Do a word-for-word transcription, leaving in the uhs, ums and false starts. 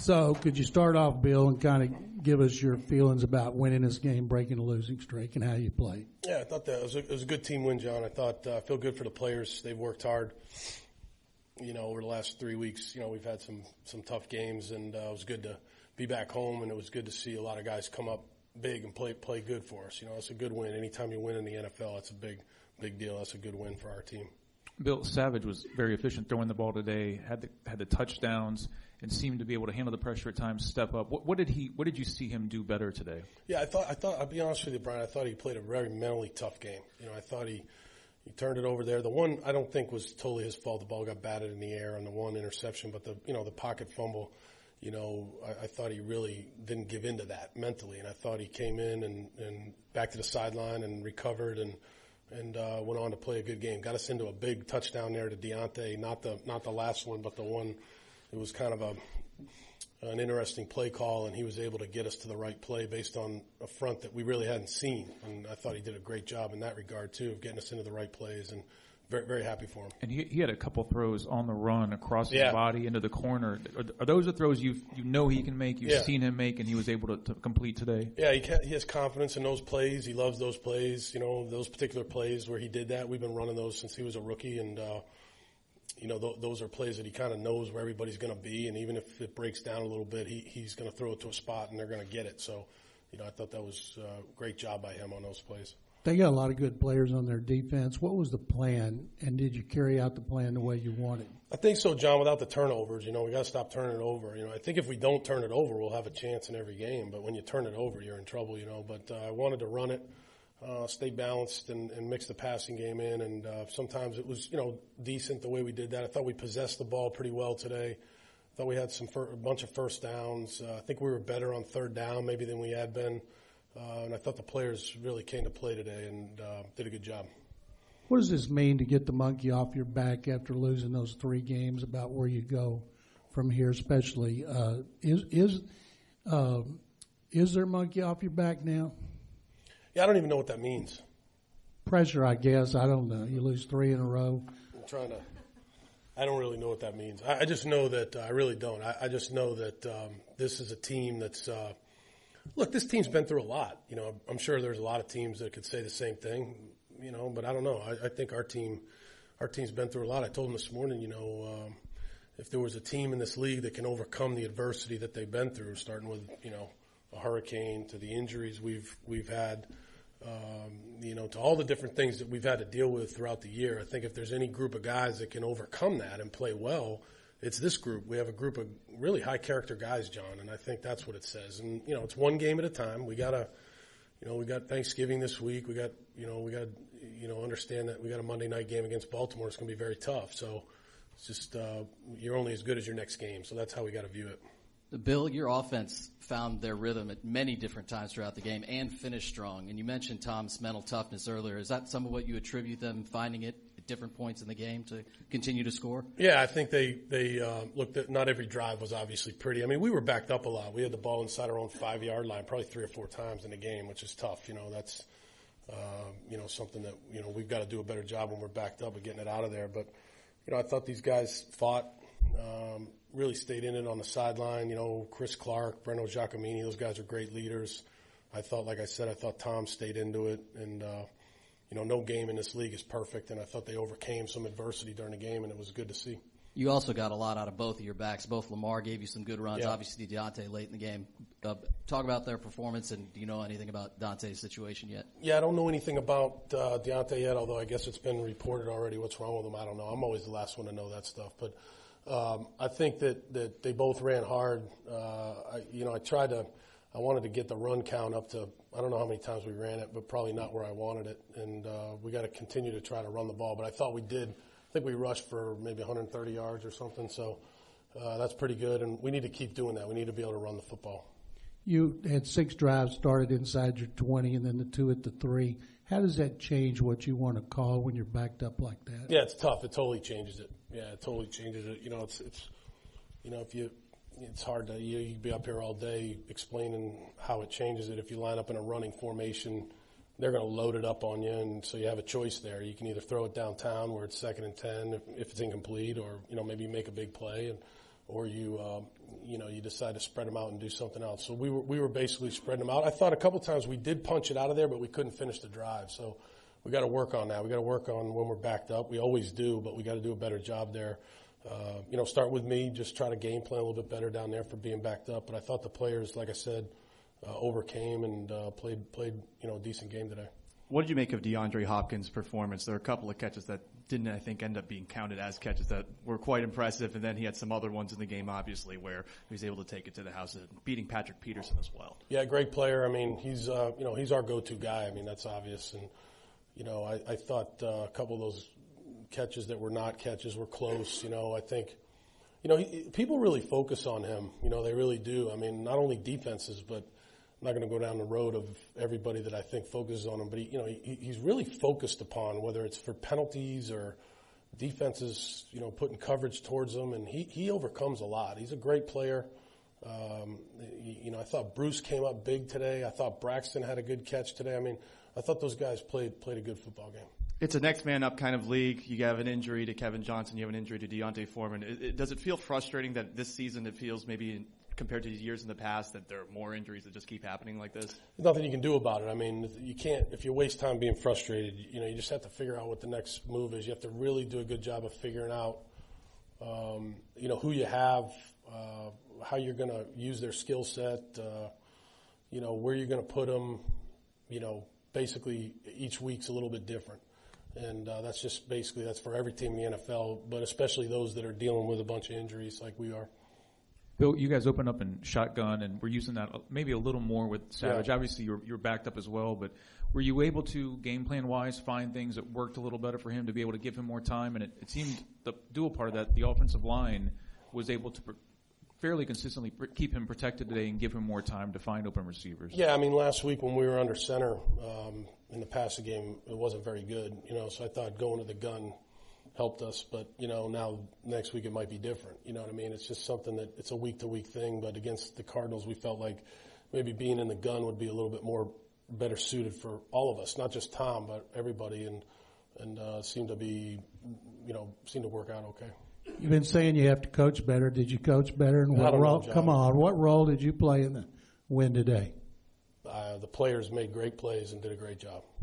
So could you start off, Bill, and kind of give us your feelings about winning this game, breaking a losing streak, and how you played? Yeah, I thought that was a, it was a good team win, John. I thought uh, I feel good for the players. They've worked hard. You know, over the last three weeks, you know, we've had some some tough games, and uh, it was good to be back home, and it was good to see a lot of guys come up big and play play good for us. You know, it's a good win. Anytime you win in the N F L, it's a big big deal. That's a good win for our team. Bill, Savage was very efficient throwing the ball today. Had the had the touchdowns and seemed to be able to handle the pressure at times. Step up. What, what did he? What did you see him do better today? Yeah, I thought. I thought. I'll be honest with you, Brian. I thought he played a very mentally tough game. You know, I thought he he turned it over there. The one I don't think was totally his fault. The ball got batted in the air on the one interception, but the you know the pocket fumble. You know, I, I thought he really didn't give in to that mentally, and I thought he came in and, and back to the sideline and recovered and. and uh, went on to play a good game. Got us into a big touchdown there to Deontay, not the not the last one, but the one. It was kind of a an interesting play call, and he was able to get us to the right play based on a front that we really hadn't seen. And I thought he did a great job in that regard too, of getting us into the right plays, and very very happy for him. And he he had a couple throws on the run across his yeah. body into the corner. Are, are those the throws you you know he can make? You've yeah. seen him make, and he was able to, to complete today. Yeah, he can, he has confidence in those plays. He loves those plays. You know, those particular plays where he did that. We've been running those since he was a rookie, and uh, you know th- those are plays that he kind of knows where everybody's going to be. And even if it breaks down a little bit, he he's going to throw it to a spot, and they're going to get it. So, you know, I thought that was a great job by him on those plays. They got a lot of good players on their defense. What was the plan, and did you carry out the plan the way you wanted? I think so, John, without the turnovers. You know, we got to stop turning it over. You know, I think if we don't turn it over, we'll have a chance in every game. But when you turn it over, you're in trouble, you know. But uh, I wanted to run it, uh, stay balanced, and, and mix the passing game in. And uh, sometimes it was, you know, decent the way we did that. I thought we possessed the ball pretty well today. I thought we had some fir- a bunch of first downs. Uh, I think we were better on third down maybe than we had been. Uh, and I thought the players really came to play today and uh, did a good job. What does this mean to get the monkey off your back after losing those three games, about where you go from here especially? Uh, is is uh, is there monkey off your back now? Yeah, I don't even know what that means. Pressure, I guess. I don't know. You lose three in a row. I'm trying to – I don't really know what that means. I, I just know that uh, – I really don't. I, I just know that um, this is a team that's uh, – look, this team's been through a lot. You know, I'm sure there's a lot of teams that could say the same thing, you know, but I don't know. I, I think our team, our team's been through a lot. I told them this morning, you know, um, if there was a team in this league that can overcome the adversity that they've been through, starting with, you know, a hurricane to the injuries we've we've had, um, you know, to all the different things that we've had to deal with throughout the year. I think if there's any group of guys that can overcome that and play well, it's this group. We have a group of really high character guys, John, and I think that's what it says. And, you know, it's one game at a time. We got to, you know, we got Thanksgiving this week. We got, you know, we got, you know, understand that we got a Monday night game against Baltimore. It's going to be very tough. So it's just, uh, you're only as good as your next game. So that's how we got to view it. Bill, your offense found their rhythm at many different times throughout the game and finished strong. And you mentioned Tom's mental toughness earlier. Is that some of what you attribute them finding it at different points in the game to continue to score? Yeah, I think they, they uh, looked at not every drive was obviously pretty. I mean, we were backed up a lot. We had the ball inside our own five-yard line probably three or four times in the game, which is tough. You know, that's, uh, you know, something that, you know, we've got to do a better job when we're backed up of getting it out of there. But, you know, I thought these guys fought, um, really stayed in it on the sideline. You know, Chris Clark, Breno Giacomini, those guys are great leaders. I thought, like I said, I thought Tom stayed into it. And, uh, you know, no game in this league is perfect, and I thought they overcame some adversity during the game, and it was good to see. You also got a lot out of both of your backs. Both Lamar gave you some good runs. Yeah. Obviously, Deontay late in the game. Uh, talk about their performance, and do you know anything about Dante's situation yet? Yeah, I don't know anything about uh, Deontay yet, although I guess it's been reported already what's wrong with him. I don't know. I'm always the last one to know that stuff. But um, I think that, that they both ran hard. Uh, I, you know, I tried to – I wanted to get the run count up to – I don't know how many times we ran it, but probably not where I wanted it. And uh, we got to continue to try to run the ball. But I thought we did – I think we rushed for maybe one hundred thirty yards or something, so uh, that's pretty good. And we need to keep doing that. We need to be able to run the football. You had six drives started inside your twenty and then the two at the three. How does that change what you want to call when you're backed up like that? Yeah, it's tough. It totally changes it. Yeah, it totally changes it. You know, it's, it's you know, if you – it's hard to – you you be up here all day explaining how it changes it. If you line up in a running formation – they're going to load it up on you, and so you have a choice there. You can either throw it downtown where it's second and ten if, if it's incomplete, or you know maybe you make a big play, and or you uh, you know, you decide to spread them out and do something else. So we were we were basically spreading them out. I thought a couple times we did punch it out of there, but we couldn't finish the drive. So we got to work on that. We got to work on when we're backed up. We always do, but we got to do a better job there. Uh, you know, start with me, just try to game plan a little bit better down there for being backed up. But I thought the players, like I said, uh, overcame and uh, played played you know a decent game today. What did you make of DeAndre Hopkins' performance? There were a couple of catches that didn't, I think, end up being counted as catches that were quite impressive, and then he had some other ones in the game, obviously, where he was able to take it to the house, beating Patrick Peterson as well. Yeah, great player. I mean, he's uh, you know he's our go-to guy. I mean, that's obvious. And you know, I, I thought uh, a couple of those catches that were not catches were close. You know, I think you know he, people really focus on him. You know, they really do. I mean, not only defenses, but I'm not going to go down the road of everybody that I think focuses on him, but he, you know, he, he's really focused upon whether it's for penalties or defenses, you know, putting coverage towards him, and he, he overcomes a lot. He's a great player. Um, you know, I thought Bruce came up big today. I thought Braxton had a good catch today. I mean, I thought those guys played played a good football game. It's a next man up kind of league. You have an injury to Kevin Johnson. You have an injury to D'Onta Foreman. It, it, does it feel frustrating that this season it feels maybe compared to years in the past that there are more injuries that just keep happening like this? There's nothing you can do about it. I mean, you can't, if you waste time being frustrated, you know, you just have to figure out what the next move is. You have to really do a good job of figuring out, um, you know, who you have, uh, how you're going to use their skill set, uh, you know, where you're going to put them, you know, basically each week's a little bit different. And uh, that's just basically, that's for every team in the N F L, but especially those that are dealing with a bunch of injuries like we are. Bill, you guys opened up in shotgun, and we're using that maybe a little more with Savage. Yeah. Obviously, you're, you're backed up as well, but were you able to, game plan-wise, find things that worked a little better for him to be able to give him more time? And it, it seemed the dual part of that, the offensive line was able to pr- fairly consistently pr- keep him protected today and give him more time to find open receivers. Yeah, I mean, last week when we were under center um, in the passing game, it wasn't very good, you know, so I thought going to the gun helped us, but, you know, now next week it might be different. You know what I mean? It's just something that it's a week-to-week thing, but against the Cardinals we felt like maybe being in the gun would be a little bit more better suited for all of us, not just Tom, but everybody, and and uh, seemed to be, you know, seemed to work out okay. You've been saying you have to coach better. Did you coach better? And I what don't know, role? John. Come on, what role did you play in the win today? Uh, the players made great plays and did a great job.